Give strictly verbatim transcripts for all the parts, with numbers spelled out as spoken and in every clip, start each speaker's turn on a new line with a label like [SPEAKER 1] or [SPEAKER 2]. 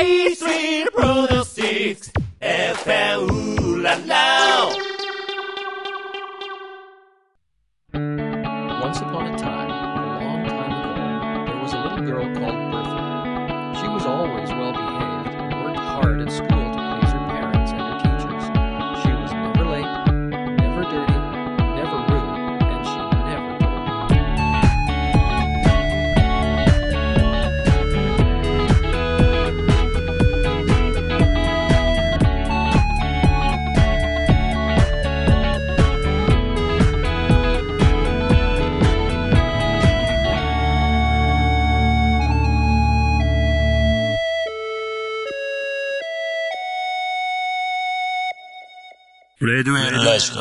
[SPEAKER 1] A Street Brother Six エフエム ララ
[SPEAKER 2] Once upon a time, a long time ago, there was a little girl called Bertha. She was always well behaved and worked hard at school to please her parents and her teachers. She was never late, never dirty, never rude, and she never told.
[SPEAKER 3] レデュエルラジコ。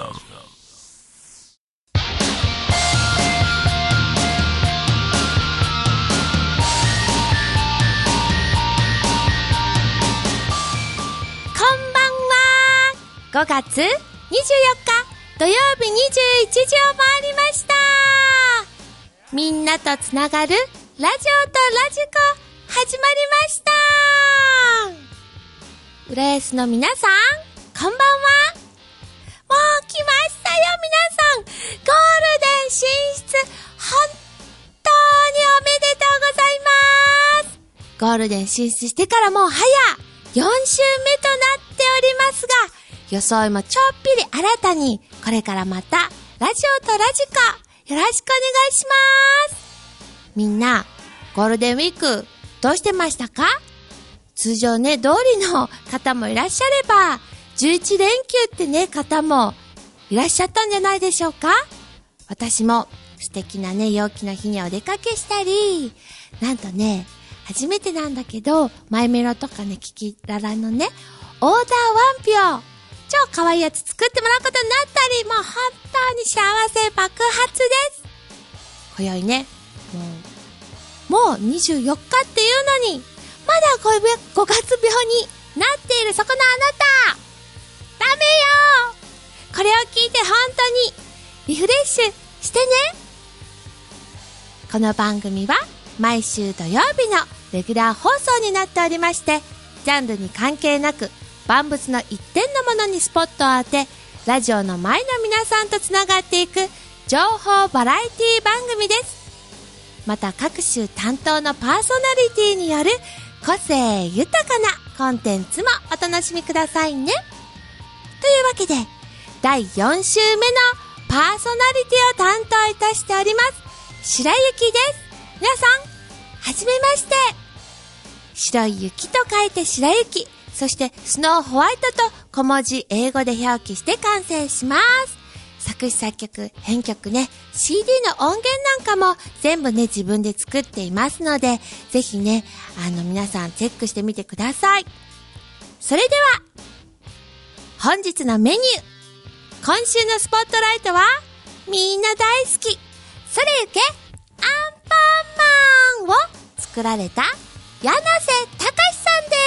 [SPEAKER 4] ごがつにじゅうよっか土曜日にじゅういちじを回りました。みんなとつながるラジオとラジコ始まりました。浦安の皆さんこんばんは。もう来ましたよ皆さん。ゴールデン進出本当におめでとうございます。ゴールデン進出してからもう早よん週目となっておりますが、装いもちょっぴり新たに、これからまたラジオとラジコよろしくお願いします。みんなゴールデンウィークどうしてましたか？通常ね通りの方もいらっしゃれば、じゅういち連休ってね方もいらっしゃったんじゃないでしょうか？私も素敵なね陽気の日にお出かけしたり、なんとね初めてなんだけどマイメロとかねキキララのねオーダーワンピョ超可愛いやつ作ってもらうことになったり、もう本当に幸せ爆発です。今宵ね、もう、もうにじゅうよっかっていうのに、まだごがつ病になっているそこのあなた、ダメよ。これを聞いて本当にリフレッシュしてね。この番組は毎週土曜日のレギュラー放送になっておりまして、ジャンルに関係なく万物の一点のものにスポットを当て、ラジオの前の皆さんとつながっていく情報バラエティ番組です。また各種担当のパーソナリティによる個性豊かなコンテンツもお楽しみくださいね。というわけでだいよん週目のパーソナリティを担当いたしております白雪です。皆さんはじめまして。白い雪と書いて白雪、そしてスノーホワイトと小文字英語で表記して完成します。作詞作曲編曲ね シーディー の音源なんかも全部ね自分で作っていますので、ぜひねあの皆さんチェックしてみてください。それでは本日のメニュー、今週のスポットライトはみんな大好きそれゆけアンパンマンを作られた柳瀬隆さんです。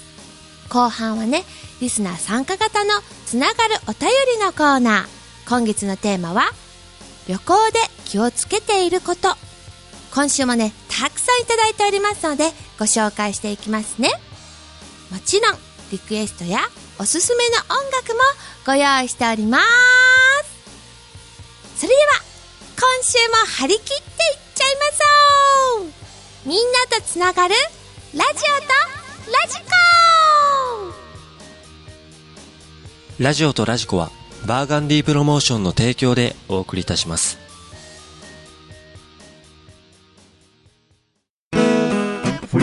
[SPEAKER 4] 後半はねリスナー参加型のつながるお便りのコーナー。今月のテーマは旅行で気をつけていること。今週もねたくさんいただいておりますのでご紹介していきますね。もちろんリクエストやおすすめの音楽もご用意しております。それでは今週も張り切っていっちゃいましょう。みんなとつながるラジオとラジコ。
[SPEAKER 5] ラジオとラジコはバーガンディプロモーションの提供でお送りいたします。
[SPEAKER 4] 今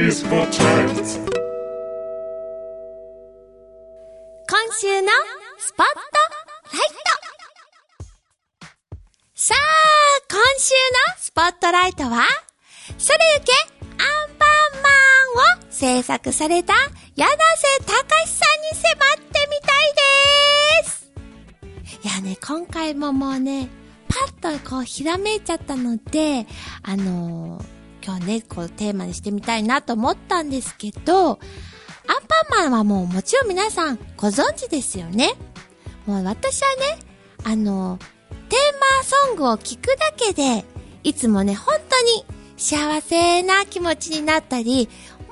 [SPEAKER 4] 週のスポットライト。さあ今週のスポットライトはそれゆけアンパンマンを制作された柳瀬隆さんに迫ってみたいです。いやね今回ももうねパッとこうひらめいちゃったので、あのー、今日ねこうテーマにしてみたいなと思ったんですけど、アンパンマンはもうもちろん皆さんご存知ですよね。もう私はねあのテーマソングを聞くだけでいつもね本当に幸せな気持ちになったり、も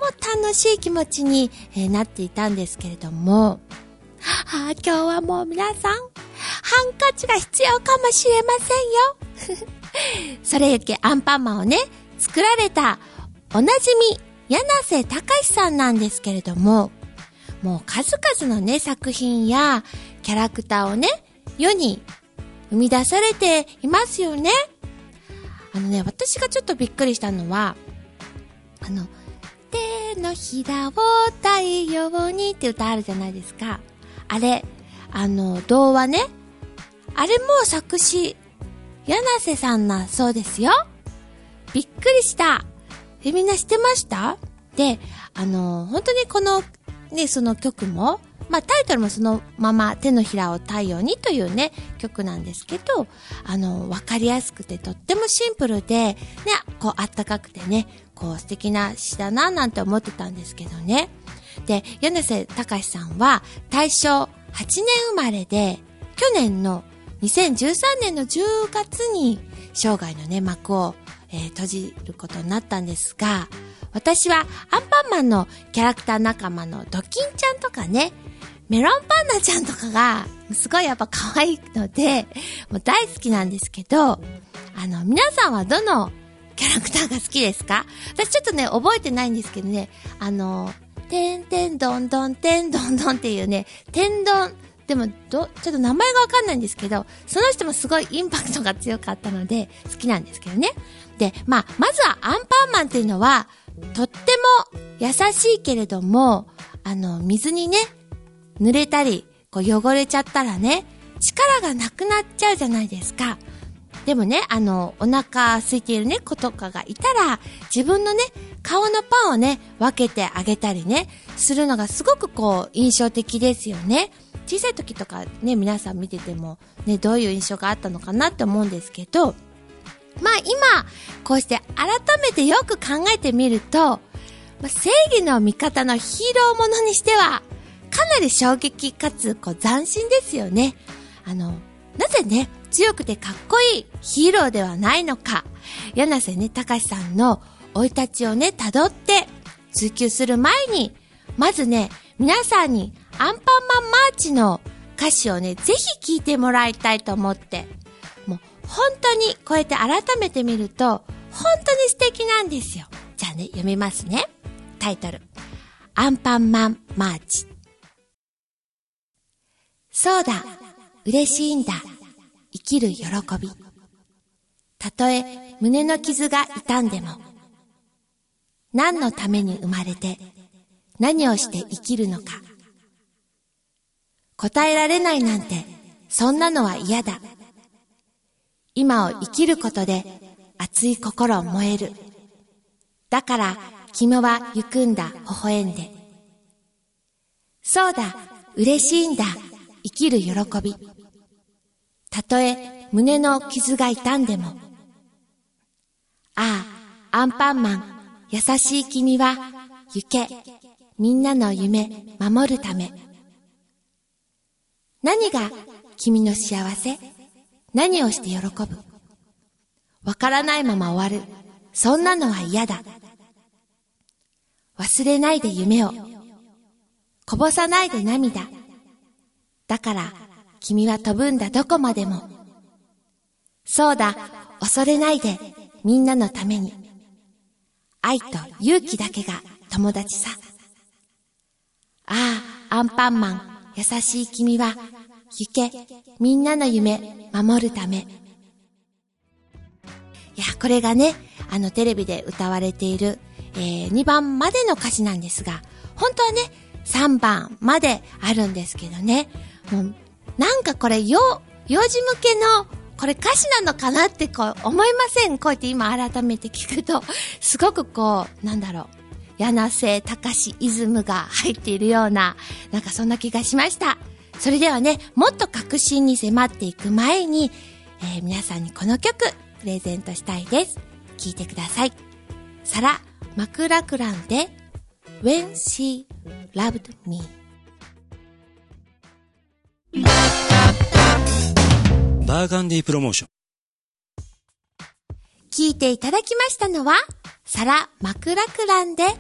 [SPEAKER 4] 楽しい気持ちに、えー、なっていたんですけれども、はあ、今日はもう皆さん、ハンカチが必要かもしれませんよ。それゆけアンパンマンをね、作られたおなじみ、柳瀬隆さんなんですけれども、もう数々のね、作品やキャラクターをね、世に生み出されていますよね。あのね、私がちょっとびっくりしたのは、あの、手のひらを太陽にって歌あるじゃないですか。あれ、あの、童話ね。あれも作詞、柳瀬さんなそうですよ。びっくりした。え、みんな知ってました？で、あの、本当にこの、ね、その曲も、まあタイトルもそのまま手のひらを太陽にというね、曲なんですけど、あの、わかりやすくてとってもシンプルで、ね、こうあったかくてね、こう素敵な詩だななんて思ってたんですけどね。で、柳瀬隆さんは大正はちねん生まれで、去年のにせんじゅうさんねんのじゅうがつに生涯のね、幕を、えー、閉じることになったんですが、私はアンパンマンのキャラクター仲間のドキンちゃんとかね、メロンパンナちゃんとかがすごいやっぱ可愛いので、もう大好きなんですけど、あの、皆さんはどのキャラクターが好きですか？私ちょっとね、覚えてないんですけどね、あの、てんてんどんどんてんどんどんっていうね、天丼、でもど、ちょっと名前がわかんないんですけど、その人もすごいインパクトが強かったので、好きなんですけどね。で、まあ、まずはアンパンマンっていうのは、とっても優しいけれども、あの、水にね、濡れたり、こう汚れちゃったらね、力がなくなっちゃうじゃないですか。でもね、あの、お腹空いている猫とかがいたら、自分のね、顔のパンをね、分けてあげたりね、するのがすごくこう、印象的ですよね。小さい時とかね、皆さん見てても、ね、どういう印象があったのかなって思うんですけど、まあ今、こうして改めてよく考えてみると、まあ、正義の味方のヒーローものにしては、かなり衝撃かつこう斬新ですよね。あの、なぜね、強くてかっこいいヒーローではないのか、柳瀬ね、隆さんの生い立ちをね、辿って追求する前に、まずね、皆さんにアンパンマンマーチの歌詞をね、ぜひ聴いてもらいたいと思って、もう本当にこうやって改めて見ると、本当に素敵なんですよ。じゃあね、読みますね。タイトル。アンパンマンマーチ。そうだ、嬉しいんだ、生きる喜び。たとえ胸の傷が痛んでも、何のために生まれて、何をして生きるのか。答えられないなんて、そんなのは嫌だ。今を生きることで、熱い心を燃える。だから、君はゆくんだ、微笑んで。そうだ、嬉しいんだ、生きる喜び。たとえ胸の傷が痛んでも。ああ、アンパンマン、優しい君は、行け、みんなの夢、守るため。何が君の幸せ？何をして喜ぶ？わからないまま終わる。そんなのは嫌だ。忘れないで夢を。こぼさないで涙。だから、君は飛ぶんだどこまでも。そうだ、恐れないで、みんなのために。愛と勇気だけが友達さ。ああ、アンパンマン、優しい君は、行け、みんなの夢、守るため。いや、これがね、あのテレビで歌われている、えー、にばんまでの歌詞なんですが、本当はね、さんばんまであるんですけどね、もう、なんかこれ、よ、幼児向けの、これ歌詞なのかなってこう思いません？こうやって今改めて聞くと、すごくこう、なんだろう、柳瀬隆イズムが入っているような、なんかそんな気がしました。それではね、もっと確信に迫っていく前に、えー、皆さんにこの曲、プレゼントしたいです。聴いてください。サラ・マクラクランで、When She Loved Me。
[SPEAKER 3] バーガンディプロモーション。
[SPEAKER 4] 聴いていただきましたのは、サラ・マクラクランで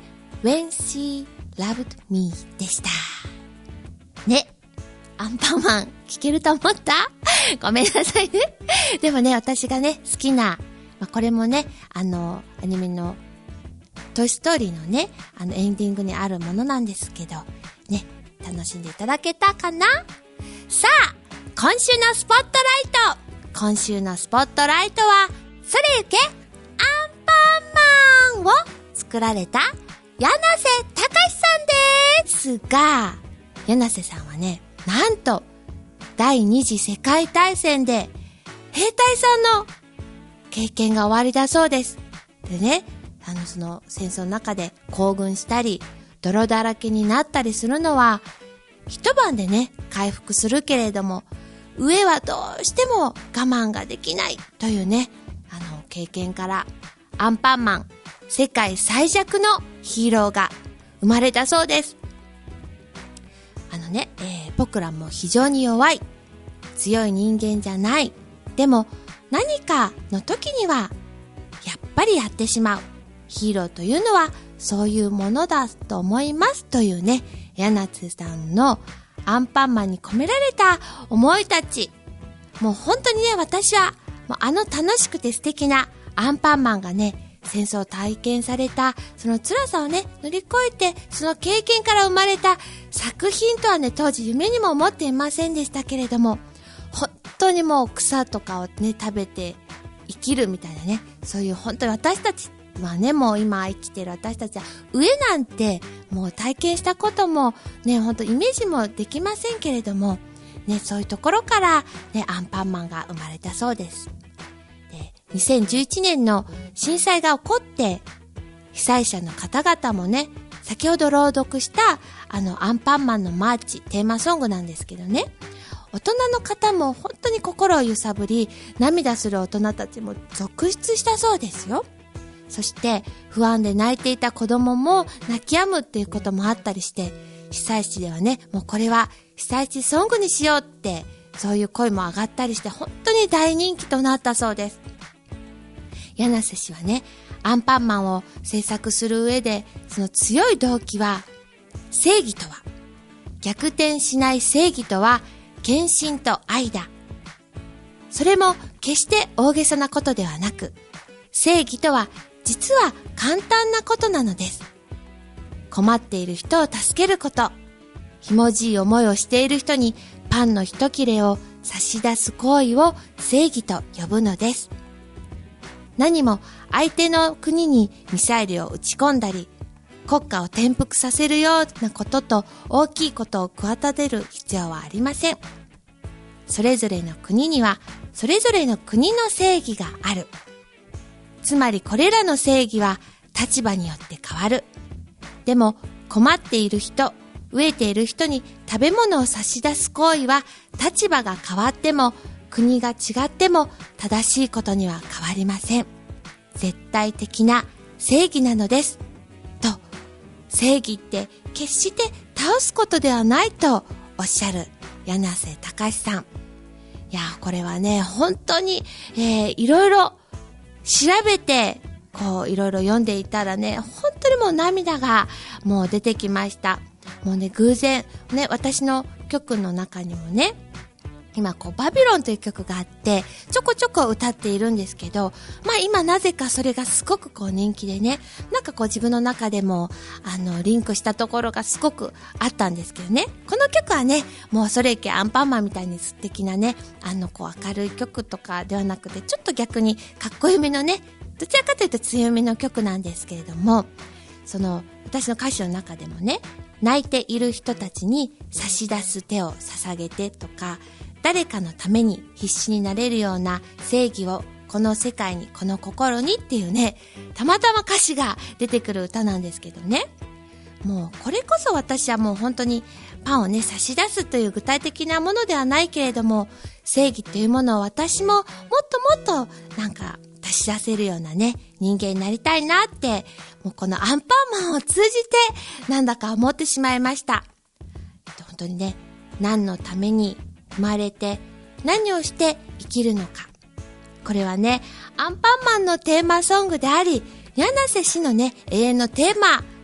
[SPEAKER 4] When She Loved Me でした。ね。アンパンマン聞けると思った？ごめんなさいね。でもね、私がね、好きな、まあ、これもね、あの、アニメのトイストーリーのね、あのエンディングにあるものなんですけど、ね、楽しんでいただけたかな？さあ、今週のスポットライト。今週のスポットライトは、それゆけアンパンマンを作られた柳瀬隆さんですが、柳瀬さんはね、なんと第二次世界大戦で兵隊さんの経験が終わりだそうです。でね、あのその戦争の中で行軍したり泥だらけになったりするのは一晩でね回復するけれども、上はどうしても我慢ができないというね、あの経験からアンパンマン、世界最弱のヒーローが生まれたそうです。あのね、えー、僕らも非常に弱い、強い人間じゃない。でも何かの時にはやっぱりやってしまう。ヒーローというのはそういうものだと思いますというね、柳瀬さんのアンパンマンに込められた思いたち。もう本当にね、私はもうあの楽しくて素敵なアンパンマンがね、戦争を体験されたその辛さをね乗り越えて、その経験から生まれた作品とはね、当時夢にも思っていませんでしたけれども、本当にもう草とかをね食べて生きるみたいなね、そういう本当に私たちはね、もう今生きてる私たちは上なんてもう体験したこともね、本当イメージもできませんけれどもね、そういうところからねアンパンマンが生まれたそうです。で、にせんじゅういちねんの震災が起こって被災者の方々もね、先ほど朗読したあのアンパンマンのマーチテーマソングなんですけどね、大人の方も本当に心を揺さぶり、涙する大人たちも続出したそうですよ。そして不安で泣いていた子供も泣き止むっていうこともあったりして、被災地ではね、もうこれは被災地ソングにしようって、そういう声も上がったりして本当に大人気となったそうです。柳瀬氏はね、アンパンマンを制作する上でその強い動機は、正義とは逆転しない正義とは献身と愛だ。それも決して大げさなことではなく、正義とは実は簡単なことなのです。困っている人を助けること、ひもじい思いをしている人にパンの一切れを差し出す行為を正義と呼ぶのです。何も相手の国にミサイルを撃ち込んだり、国家を転覆させるようなことと大きいことを企てる必要はありません。それぞれの国にはそれぞれの国の正義がある。つまりこれらの正義は立場によって変わる。でも困っている人、飢えている人に食べ物を差し出す行為は立場が変わっても国が違っても正しいことには変わりません。絶対的な正義なのです。と、正義って決して倒すことではないとおっしゃる柳瀬隆さん。いや、これはね、本当に、えー、いろいろ調べて、こういろいろ読んでいたらね、本当にもう涙がもう出てきました。もうね、偶然ね、私の曲の中にもね、今こうバビロンという曲があってちょこちょこ歌っているんですけど、まあ今なぜかそれがすごくこう人気でね、なんかこう自分の中でもあのリンクしたところがすごくあったんですけどね、この曲はね、もうそれいけアンパンマンみたいに素敵なね、あのこう明るい曲とかではなくて、ちょっと逆にかっこよめのね、どちらかというと強めの曲なんですけれども、その私の歌詞の中でもね、泣いている人たちに差し出す手を捧げてとか、誰かのために必死になれるような正義をこの世界に、この心にっていうね、たまたま歌詞が出てくる歌なんですけどね、もうこれこそ私はもう本当にパンをね差し出すという具体的なものではないけれども、正義というものを私ももっともっとなんか足し出せるようなね人間になりたいなって、もうこのアンパンマンを通じてなんだか思ってしまいました。本当にね、何のために生まれて何をして生きるのか、これはねアンパンマンのテーマソングであり、柳瀬氏のね永遠のテーマ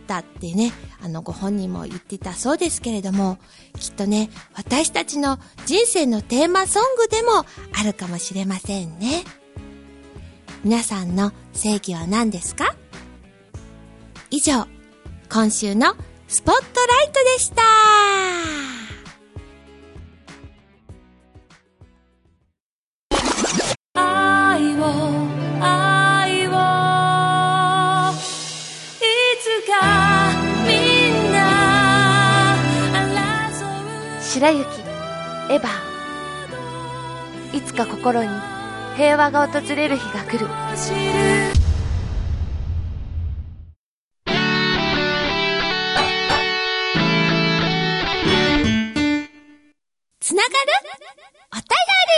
[SPEAKER 4] たってね、あのご本人も言ってたそうですけれども、きっとね、私たちの人生のテーマソングでもあるかもしれませんね。皆さんの正義は何ですか？以上、今週のスポットライトでした。愛を愛をいつかみんな争う。
[SPEAKER 6] 白雪エヴァ、いつか心に平和が訪れる日が来る。
[SPEAKER 4] つながるお便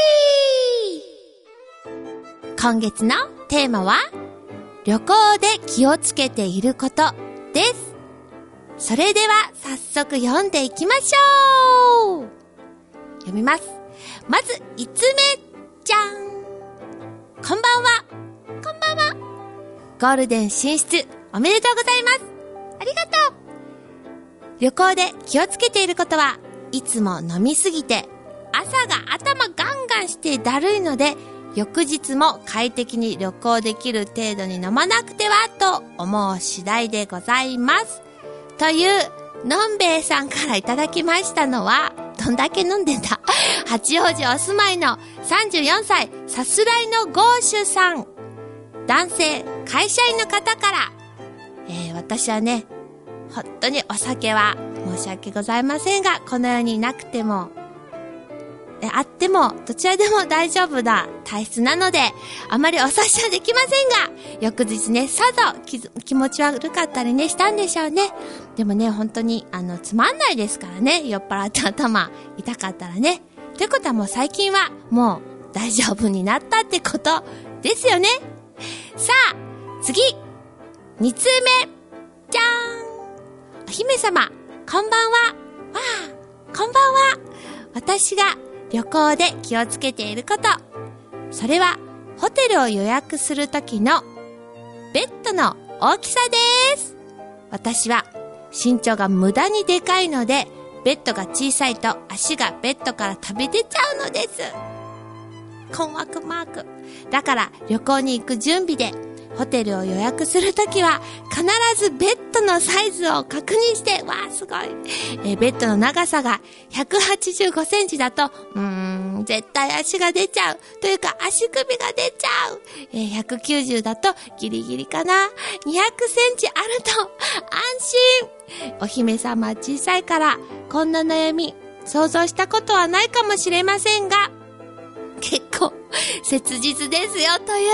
[SPEAKER 4] り。今月のテーマは旅行で気をつけていることです。それでは早速読んでいきましょう。読みます。まずいつめじゃん。こんばんは。こんばんは。ゴールデン進出おめでとうございます。ありがとう。旅行で気をつけていることは、いつも飲みすぎて朝が頭ガンガンしてだるいので、翌日も快適に旅行できる程度に飲まなくてはと思う次第でございます。というのんべえさんからいただきましたのは、どんだけ飲んでんだ八王子お住まいのさんじゅうよんさいさすらいのゴーシュさん、男性会社員の方から、えー、私はね、本当にお酒は申し訳ございませんが、この世になくてもえあってもどちらでも大丈夫な体質なので、あまりお察しはできませんが、翌日ね、さぞ気, 気持ち悪かったりねしたんでしょうね。でもね、本当にあのつまんないですからね、酔っ払って頭痛かったらね。ということはもう最近はもう大丈夫になったってことですよね。さあ次に通目じゃーん。お姫様こんばんは。わあ、こんばんは。私が旅行で気をつけていること、それはホテルを予約するときのベッドの大きさです。私は身長が無駄にでかいので、ベッドが小さいと足がベッドから飛び出ちゃうのです。困惑マーク。だから旅行に行く準備でホテルを予約するときは必ずベッドのサイズを確認して、わーすごい、えー、ベッドの長さがひゃくはちじゅうごセンチだと、うーん絶対足が出ちゃうというか足首が出ちゃう、えー、ひゃくきゅうじゅうだとギリギリかな、にひゃくセンチあると安心。お姫様は小さいからこんな悩み想像したことはないかもしれませんが、結構切実ですよという、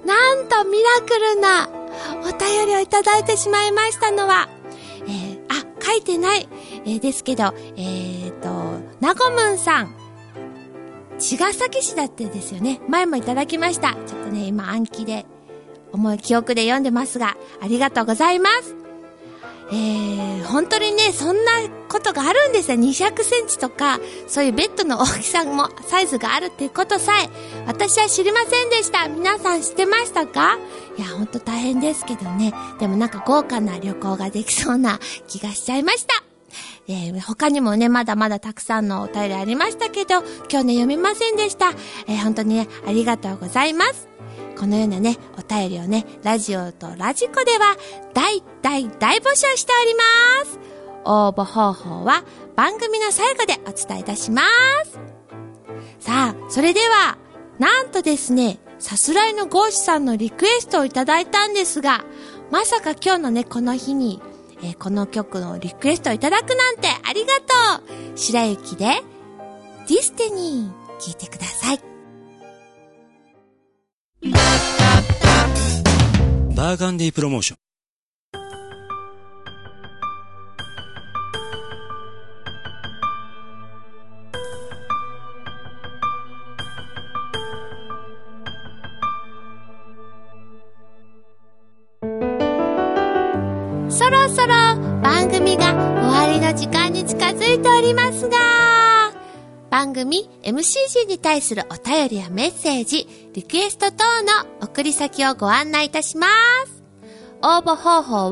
[SPEAKER 4] なんとミラクルなお便りをいただいてしまいましたのは、えー、あ、書いてない、えー、ですけど、えーと、なごむんさん、茅ヶ崎市だってですよね。前もいただきました。ちょっとね、今暗記で、思い記憶で読んでますが、ありがとうございます。えー、本当にね、そんなことがあるんですよ。にひゃくセンチとか、そういうベッドの大きさも、サイズがあるっていうことさえ、私は知りませんでした。皆さん知ってましたか？いや、本当大変ですけどね。でもなんか豪華な旅行ができそうな気がしちゃいました。えー、他にもね、まだまだたくさんのお便りありましたけど、今日ね、読みませんでした。えー、本当にね、ありがとうございます。このようなね、お便りをね、ラジオとラジコでは大大大募集しております。応募方法は番組の最後でお伝えいたします。さあ、それではなんとですね、さすらいのゴーシさんのリクエストをいただいたんですが、まさか今日のね、この日に、えー、この曲のリクエストをいただくなんてありがとう。白雪でディスティニー聞いてください。
[SPEAKER 3] バーガンディプロモーション。
[SPEAKER 4] そろそろ番組が終わりの時間に近づいておりますが、番組 エムシージー に対するお便りやメッセージ、リクエスト等の送り先をご案内いたします。応募方法は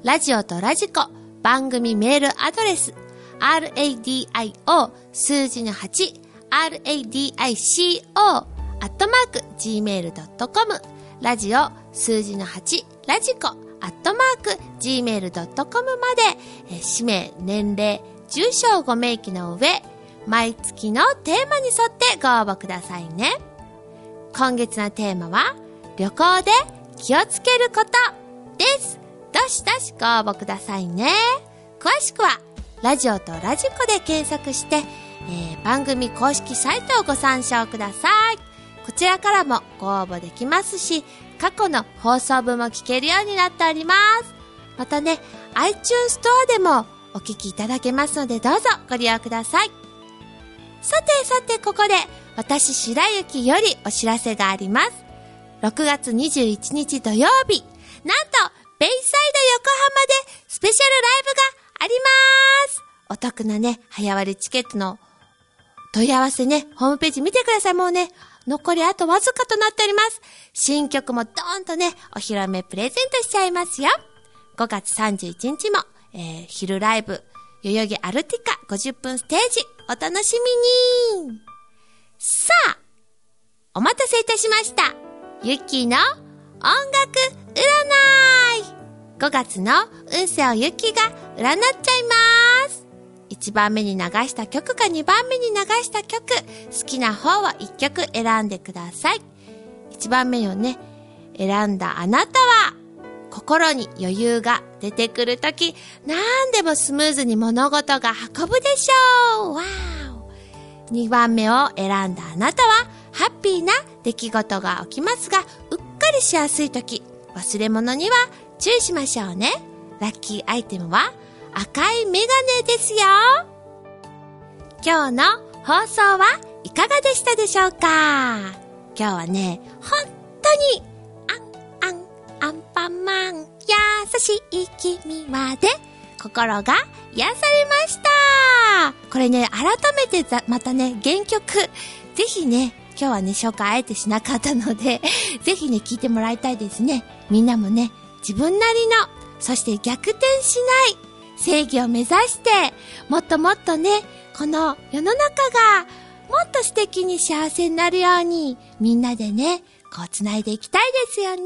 [SPEAKER 4] ラジオとラジコ番組メールアドレス ラディオ 数字のはち ラディコ アットマーク ジーメールドットコム ラジオ数字のはちラジコアットマーク ジーメールドットコム まで、えー、氏名、年齢、住所をご明記の上、毎月のテーマに沿ってご応募くださいね。今月のテーマは旅行で気をつけることです。どしどしご応募くださいね。詳しくはラジオとラジコで検索して、えー、番組公式サイトをご参照ください。こちらからもご応募できますし、過去の放送分も聞けるようになっております。またね、iTunes ストアでもお聞きいただけますので、どうぞご利用ください。さてさて、ここで私白雪よりお知らせがあります。ろくがつにじゅういちにち土曜日、なんとベイサイド横浜でスペシャルライブがあります。お得なね、早割チケットの問い合わせね、ホームページ見てください。もうね、残りあとわずかとなっております。新曲もドーンとね、お披露目プレゼントしちゃいますよ。ごがつさんじゅういちにちも、えー、昼ライブ、代々木アルティカごじゅっぷんステージ、お楽しみに。さあ、お待たせいたしました。ゆきの音楽占い。ごがつの運勢をゆきが占っちゃいます。いちばんめに流した曲かにばんめに流した曲、好きな方はいっきょく選んでください。いちばんめをね、選んだあなたは、心に余裕が出てくるとき、なんでもスムーズに物事が運ぶでしょう。わー。にばんめを選んだあなたは、ハッピーな出来事が起きますが、うっかりしやすいとき、忘れ物には注意しましょうね。ラッキーアイテムは赤いメガネですよ。今日の放送はいかがでしたでしょうか。今日はね、本当にアンアンアンパンマン優しい君まで心が癒されました。これね、改めてまたね、原曲ぜひね、今日はね、紹介あえてしなかったので、ぜひね、聴いてもらいたいですね。みんなもね、自分なりの、そして逆転しない正義を目指して、もっともっとね、この世の中がもっと素敵に幸せになるように、みんなでね、こう繋いでいきたいですよね。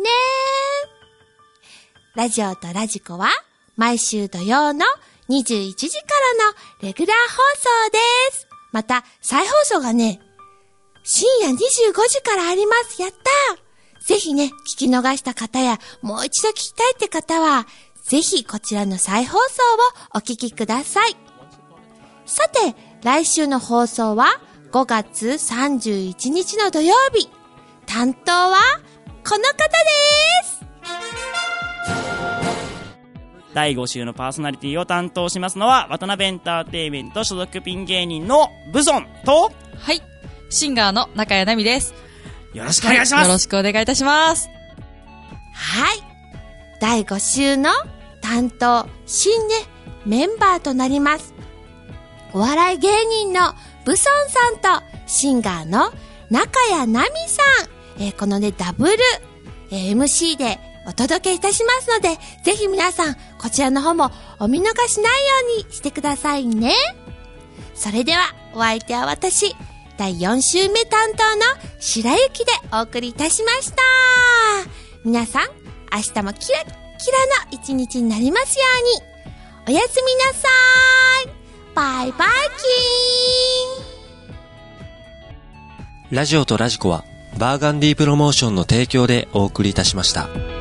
[SPEAKER 4] ラジオとラジコは、毎週土曜のにじゅういちじからのレギュラー放送です。また、再放送がね、深夜にじゅうごじからあります。やったー。ぜひね、聞き逃した方や、もう一度聞きたいって方は、ぜひこちらの再放送をお聞きください。さて、来週の放送はごがつさんじゅういちにちの土曜日。担当はこの方です。
[SPEAKER 1] だいご週のパーソナリティを担当しますのは、渡辺エンターテイメント所属ピン芸人のブソンと、
[SPEAKER 7] はい、シンガーの中谷奈美です。
[SPEAKER 1] よろしくお願いします。
[SPEAKER 7] はい、よろしくお願いいたします。
[SPEAKER 4] はい。だいご週の担当、新ね、メンバーとなります。お笑い芸人のブソンさんと、シンガーの中谷奈美さん。えー、このね、ダブル、えー、エムシー でお届けいたしますので、ぜひ皆さん、こちらの方もお見逃しないようにしてくださいね。それでは、お相手は私、だいよん週目担当の白雪でお送りいたしました。皆さん、明日もキラッキラの一日になりますように。おやすみなさーい。バイバイキーン。
[SPEAKER 5] ラジオとラジコはバーガンディプロモーションの提供でお送りいたしました。